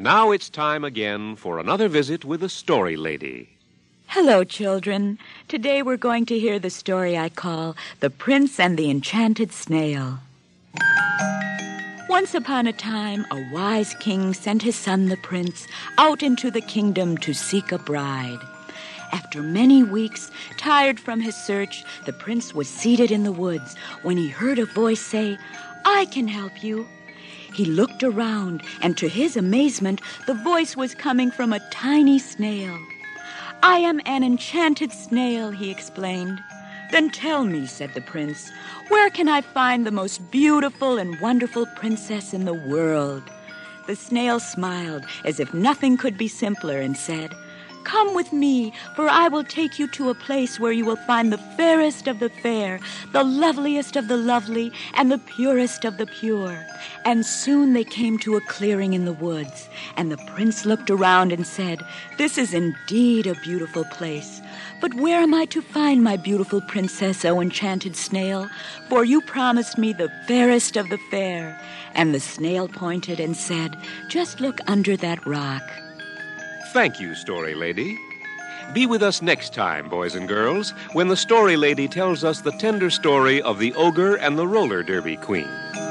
Now it's time again for another visit with the Story Lady. Hello, children. Today we're going to hear the story I call The Prince and the Enchanted Snail. Once upon a time, a wise king sent his son, the prince, out into the kingdom to seek a bride. After many weeks, tired from his search, the prince was seated in the woods when he heard a voice say, "I can help you." He looked around, and to his amazement, the voice was coming from a tiny snail. "I am an enchanted snail," he explained. "Then tell me," said the prince, "where can I find the most beautiful and wonderful princess in the world?" The snail smiled as if nothing could be simpler and said, "Come with me, for I will take you to a place where you will find the fairest of the fair, the loveliest of the lovely, and the purest of the pure." And soon they came to a clearing in the woods, and the prince looked around and said, "This is indeed a beautiful place. But where am I to find my beautiful princess, O enchanted snail? For you promised me the fairest of the fair." And the snail pointed and said, "Just look under that rock." Thank you, Story Lady. Be with us next time, boys and girls, when the Story Lady tells us the tender story of the ogre and the roller derby queen.